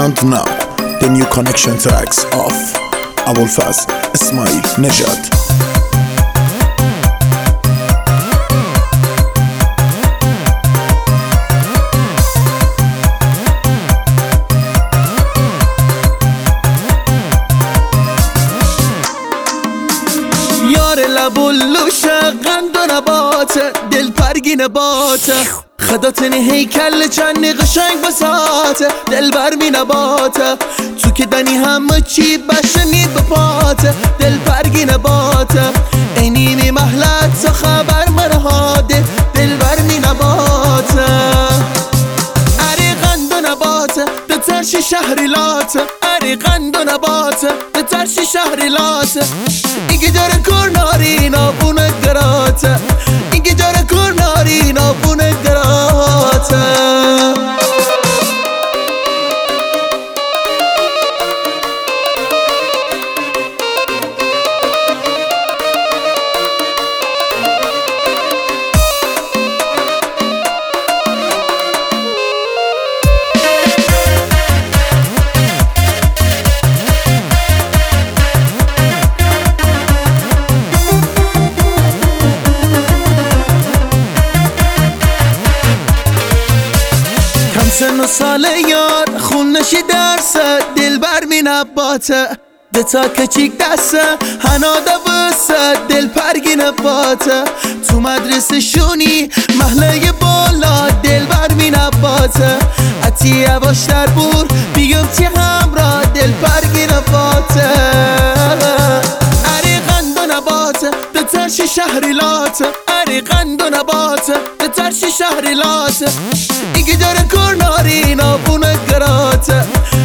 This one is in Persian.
And now, the new connection tracks of Abulfaz Ismail Nejad. یار لبولوشه قند و نباته دل پرگی نباته خداتنی هیکل چندی قشنگ بساته دل برمی نباته تو که دنی همه چی بشنی بپاته دل پرگی نباته اینینی محلت تا خبر مرهاده دل برمی نباته اری قند و نباته ده ترشی شهری لاته اری قند و نباته ده ترشی شهری لاته اینگه جاره کرناری نابونه گراته اینگه جاره کرناری نابونه گراته سن و سال یار خونشی درسه دل برمی نباته ده تا کچیک دسته هناده بسته دل پرگی نباته تو مدرسه شونی محله بالا دل برمی نباته حتی یواش در بور بیگم تی همراه دل پرگی نباته اری قند و نباته ده ترشی شهری لاته اری قند و نباته ده ترشی شهری لاته اینگه داره کرناری نابونه گراته